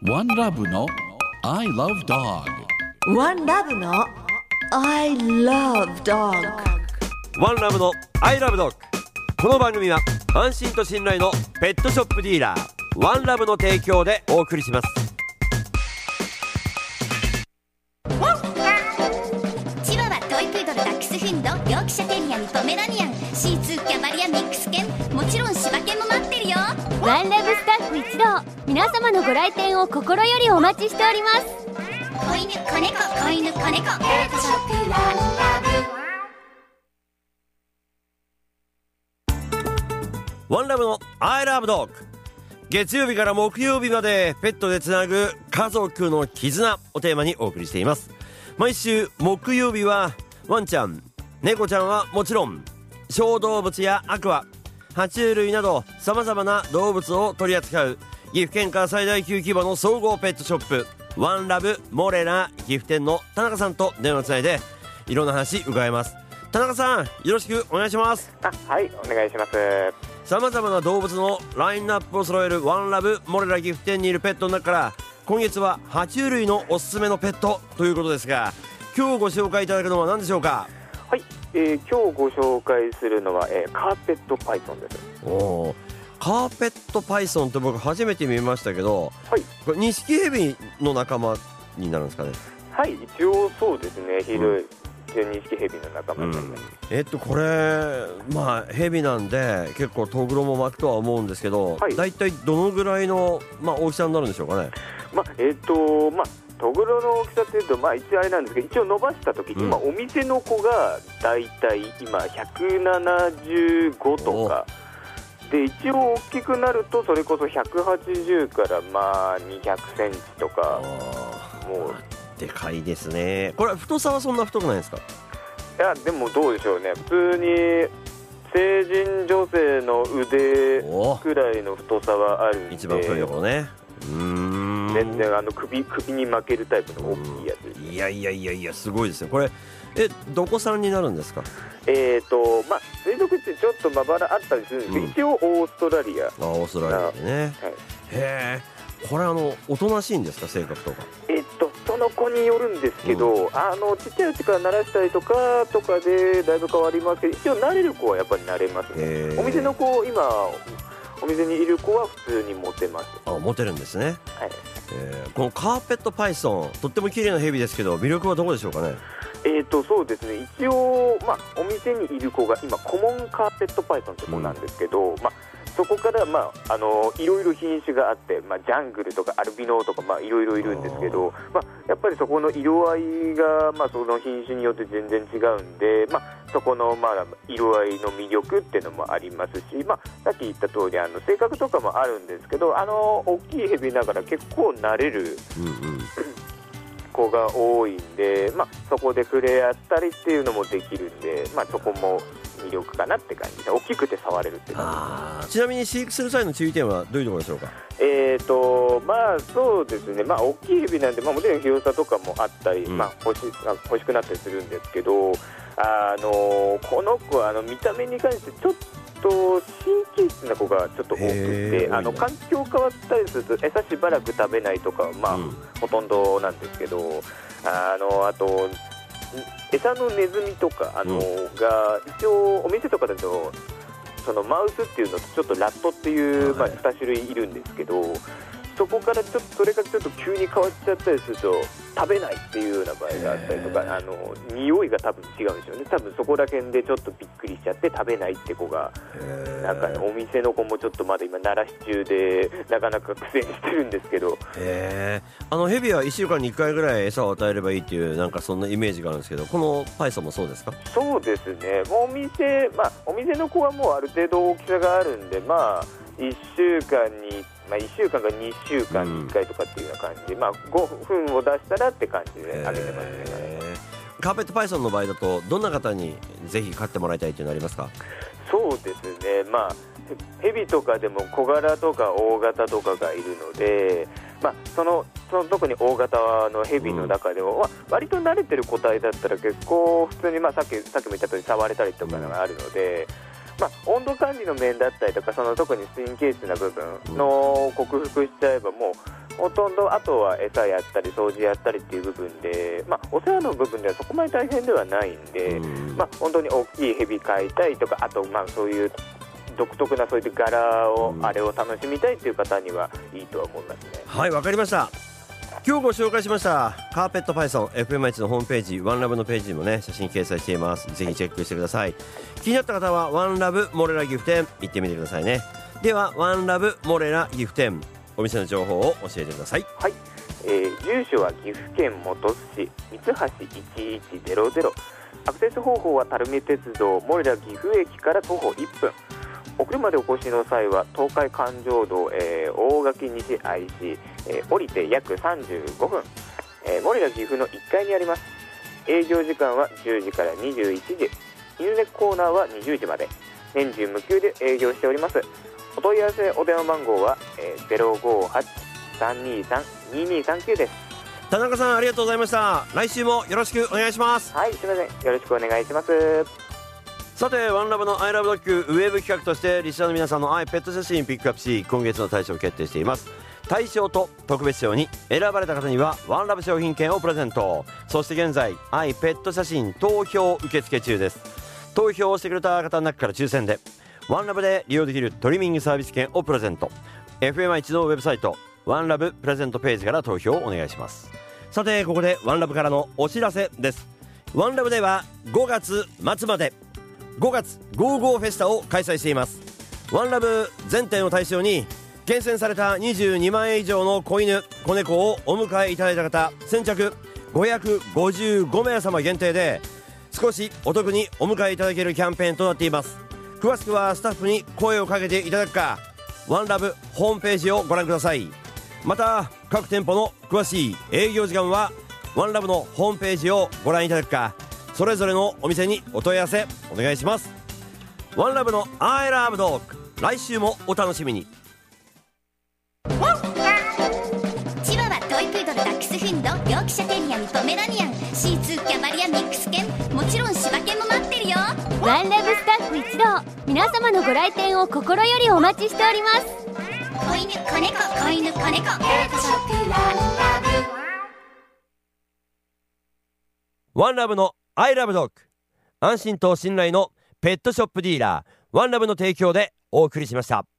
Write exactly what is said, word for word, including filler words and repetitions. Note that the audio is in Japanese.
ワンラブの I love dog。 ワンラブの I love dog。 ワンラブの I love dog。 この番組は安心と信頼のペットショップディーラーワンラブの提供でお送りします。 チワワ、トイプードル、ダックスフンド、ヨークシャテリアにポメラニアン、シーツー、キャバリア、ミックス犬、もちろん柴犬も待ってるよ。 ワンラブスタッフ一同、皆様のご来店を心よりお待ちしております。 子犬、子猫、子犬、子猫、ペットショップワンラブ。ワンラブの I love dog。 月曜日から木曜日までペットでつなぐ家族の絆をテーマにお送りしています。毎週木曜日はワンちゃん、猫ちゃんはもちろん小動物やアクア、爬虫類など様々な動物を取り扱う岐阜県下最大級規模の総合ペットショップワンラブモレラ岐阜店の田中さんと電話つないでいろんな話伺います。田中さん、よろしくお願いします。 あ、はい、お願いします。 様々な動物のラインナップを揃えるワンラブモレラ岐阜店にいるペットの中から今月は爬虫類のおすすめのペットということですが、今日ご紹介いただくのは何でしょうか？ はい、えー、今日ご紹介するのは、えー、カーペットパイソンです。 おー、カーペットパイソンって僕初めて見ましたけど、 はい、 これニシキヘビの仲間になるんですかね？ はい、一応そうですね、広い、うん、ニシキヘビの仲間になります。 うん、えっとこれまあヘビなんで結構トグロも巻くとは思うんですけど、はい、だいたいどのぐらいの、まあ、大きさになるんでしょうかね？まあ、 えっとまあトグロの大きさっていうと、まあ、一応あれなんですけど、一応伸ばしたとき、うん、今お店の子がだいたい今ひゃくななじゅうごとかで、一応大きくなるとそれこそひゃくはちじゅうからまあにひゃくセンチとか、もうでかいですね。これ太さはそんな太くないですか？ いやでもどうでしょうね、普通に成人女性の腕くらいの太さはあるんで、 一番太いところね。うーん、 全然あの 首, 首に巻けるタイプの大きいやつです、ね、 いやいやいやいやすごいですね。これえどこ産になるんですか？ えーとまあ水族ってちょっとまばらあったりするんですけど、うん、一応オーストラリア。あ、 オーストラリアでね、はい、へえ、これあのおとなしいんですか、性格とか？ えっとその子によるんですけど、うん、あのちっちゃいうちから慣らしたりとかとかでだいぶ変わりますけど、一応慣れる子はやっぱり慣れますね。お店の子、今お店にいる子は普通に持てます。 あ、持てるんですね。 はい、 えー、このカーペットパイソン、とっても綺麗なヘビですけど魅力はどこでしょうかね？ えーとそうですね、一応、まあ、お店にいる子が今コモンカーペットパイソンって子なんですけど、うん、まあ、そこから、まあ、あのいろいろ品種があって、まあ、ジャングルとかアルビノとか、まあ、いろいろいるんですけど、まあ、やっぱりそこの色合いが、まあ、その品種によって全然違うんで、まあ、そこの、まあ、色合いの魅力っていうのもありますし、まあ、さっき言った通りあの性格とかもあるんですけど、あの大きいヘビながら結構慣れる、うんうん、子が多いんで、まあ、そこで触れ合ったりっていうのもできるんで、まあ、そこも魅力かなって感じで、大きくて触れるって感じ。 あ、ちなみに飼育する際の注意点はどういうところでしょうか？ えーとまあそうですね、まあ、大きいヘビなんで、まあ、もちろん広さとかもあったり、うん、まあ、欲し、欲しくなったりするんですけど、あのこの子はあの見た目に関してちょっと神経質な子がちょっと多くて、あの環境変わったりすると餌しばらく食べないとか、まあ、うん、ほとんどなんですけど、あのあと餌のネズミとかあの、うん、が一応お店とかだとそのマウスっていうのとちょっとラットっていう、まあ、に種類いるんですけど、そこからちょっとそれがちょっと急に変わっちゃったりすると食べないっていうような場合があったりとか、あの匂いが多分違うんでしょうね。多分そこら辺でちょっとびっくりしちゃって食べないって子が、なんか、ね、お店の子もちょっとまだ今慣らし中でなかなか苦戦してるんですけど、 へー、あのヘビはいっしゅうかんにいっかいぐらい餌を与えればいいっていうなんかそんなイメージがあるんですけど、このパイソンもそうですか？ そうですね、もうお店、まあ、お店の子はもうある程度大きさがあるんで、まあいっしゅうかんに、まあ、いっしゅうかんかにしゅうかんにいっかいとかっていうような感じで、うん、まあ、ごふんを出したらって感じであげてますね。 カーペットパイソンの場合だとどんな方にぜひ飼ってもらいたいというのありますか？ そうですね、まあ、ヘビとかでも小柄とか大型とかがいるので、まあ、そのその特に大型のヘビの中でも、うん、まあ、割と慣れてる個体だったら結構普通に、まあ、さっきさっきも言った通り触れたりとかがあるので、 まあ、温度管理の面だったりとか、その特に神経質な部分の克服しちゃえば、もうほとんどあとは餌やったり掃除やったりっていう部分で、まあ、お世話の部分ではそこまで大変ではないんで、まあ、本当に大きいヘビ飼いたいとか、あとまあそういう独特なそういう柄を、あれを楽しみたいという方にはいいとは思いますね。 はい、わかりました。今日ご紹介しましたカーペットパイソン エフエムアイチ のホームページ、ワンラブのページにもね写真掲載しています。ぜひチェックしてください。気になった方はワンラブモレラギフ店行ってみてくださいね。ではワンラブモレラギフ店、お店の情報を教えてください。 はい、えー、住所は岐阜県本巣市三橋いちいちゼロゼロ、アクセス方法は垂水鉄道モレラ岐阜駅から徒歩いっぷん、お車でお越しの際は東海環状道、えー、大垣西 アイシー、えー、降りて約さんじゅうごふん、えー、モレラ岐阜のいっかいにあります。営業時間はじゅうじからにじゅういちじ、犬猫コーナーはにじゅうじまで、年中無休で営業しております。お問い合わせお電話番号は、えー、ゼロごはち さんにさん ににさんきゅうです。 田中さん、ありがとうございました。来週もよろしくお願いします。 はい、すみません、よろしくお願いします。 さて、ワンラブの I love dog ウェブ企画としてリスナーの皆さんの愛ペット写真ピックアップし、今月の大賞を決定しています。大賞と特別賞に選ばれた方にはワンラブ商品券をプレゼント。そして現在愛ペット写真投票受付中です。投票をしてくれた方の中から抽選でワンラブで利用できるトリミングサービス券をプレゼント。 エフエムアイチ のウェブサイトワンラブプレゼントページから投票をお願いします。さて、ここでワンラブからのお知らせです。ワンラブではごがつ末までごがつゴーゴーフェスタを開催しています。ワンラブ全店を対象に厳選されたにじゅうにまんえん以上の子犬子猫をお迎えいただいた方先着ごひゃくごじゅうごめい様限定で少しお得にお迎えいただけるキャンペーンとなっています。詳しくはスタッフに声をかけていただくか、ワンラブホームページをご覧ください。また各店舗の詳しい営業時間はワンラブのホームページをご覧いただくか、それぞれのお店にお問い合わせお願いします。ワンラブの I love dog、 来週もお楽しみに。 チワワ、トイプードル、ダックスフンド、ヨークシャテリアにポメラニアン、シーツー、キャバリア、ミックス犬、もちろん柴犬も待ってるよ。 ワンラブスタッフ一同、皆様のご来店を心よりお待ちしております。 子犬、子猫、子犬、子猫、ペットショップワンラブ。 ワンラブの I love dog、 安心と信頼のペットショップディーラーワンラブの提供でお送りしました。